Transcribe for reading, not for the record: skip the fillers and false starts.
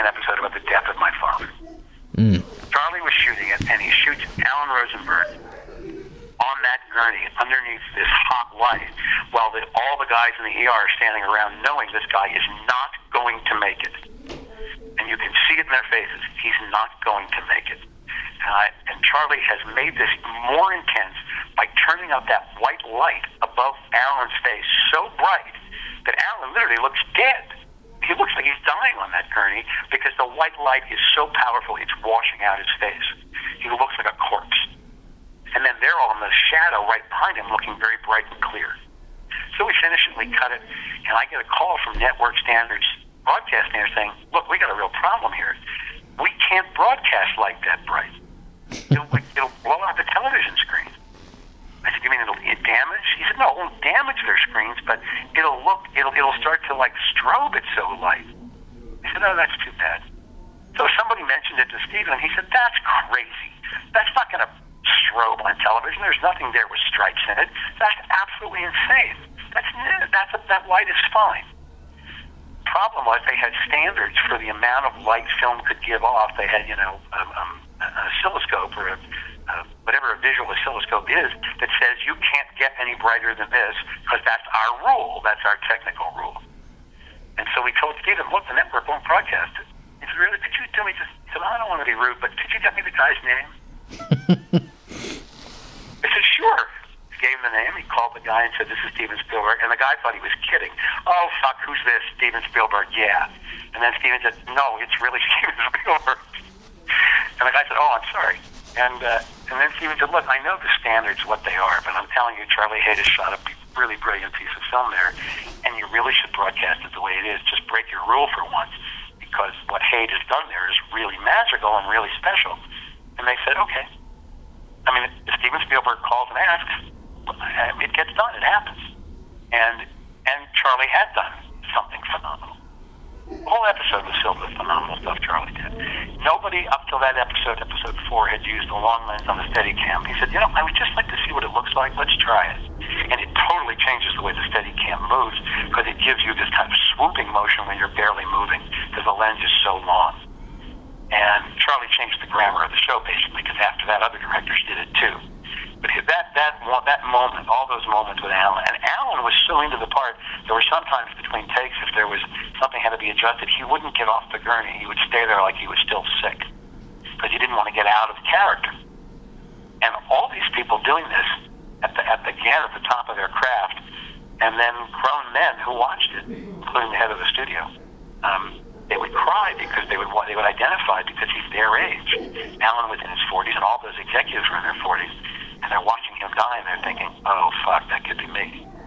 an episode about the death of my father. Charlie was shooting it, and he shoots Alan Rosenberg on that gurney underneath this hot light while all the guys in the ER are standing around knowing this guy is not going to make it. And you can see it in their faces. He's not going to make it. And Charlie has made this more intense by turning up that white light above Alan's face so bright that Alan literally looks dead. He looks like he's dying on that gurney because the white light is so powerful it's washing out his face. He looks like a corpse. And then they're all in the shadow right behind him looking very bright and clear. So we finish it, we cut it, and I get a call from Network Standards broadcast standards saying, look, we got a real problem here. We can't broadcast like that bright. It'll blow out the television screen. I said, you mean it'll damage? He said, no, it won't damage their screens, but it'll start to like strobe it so light. I said, oh, that's too bad. So somebody mentioned it to Stephen, and he said, that's crazy. That's not going to strobe on television. There's nothing there with stripes in it. That's absolutely insane. That light is fine. Problem was they had standards for the amount of light film could give off. They had, an oscilloscope or whatever a visual oscilloscope is that says you can't get any brighter than this because that's our rule. That's our technical rule. And so we told Stephen, look, the network won't broadcast it. He said, really? Could you tell me just... He said, I don't want to be rude, but could you get me the guy's name? I said, sure. He gave him the name. He called the guy and said, this is Steven Spielberg. And the guy thought he was kidding. Oh, fuck, who's this? Steven Spielberg, yeah. And then Steven said, no, it's really Steven Spielberg. And the guy said, oh, I'm sorry. And then Steven said, look, I know the standards, what they are, but I'm telling you, Charlie Haid has shot a really brilliant piece of film there, and you really should broadcast it the way it is. Just break your rule for once, because what Haid has done there is really magical and really special. And they said, okay. I mean, if Steven Spielberg calls and asks, it gets done. It happens. And Charlie had done something phenomenal. The whole episode was filled with phenomenal stuff Charlie did. Nobody up till that episode 4, had used a long lens on the Steadicam. He said, I would just like to see what it looks like. Let's try it. And it totally changes the way the Steadicam moves because it gives you this kind of swooping motion when you're barely moving because the lens is so long. And Charlie changed the grammar of the show, basically, because after that, other directors did it, too. But that moment, all those moments with Alan, and Alan was so into the part, there were sometimes between takes, if there was something had to be adjusted, he wouldn't get off the gurney. He would stay there like he was still sick, because he didn't want to get out of character. And all these people doing this at the top of their craft, and then grown men who watched it, including the head of the studio, they would cry because they would identify because he's their age. Alan was in his 40s, and all those executives were in their 40s, and they're watching him die, and they're thinking, "Oh fuck, that could be me."